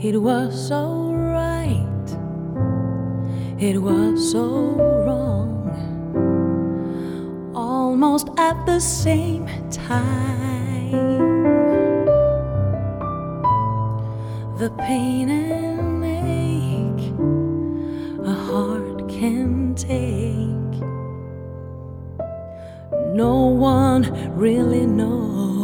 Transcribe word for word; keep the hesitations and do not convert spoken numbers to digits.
It was so right, it was so wrong, almost at the same time. The pain and ache a heart can take, no one really knows.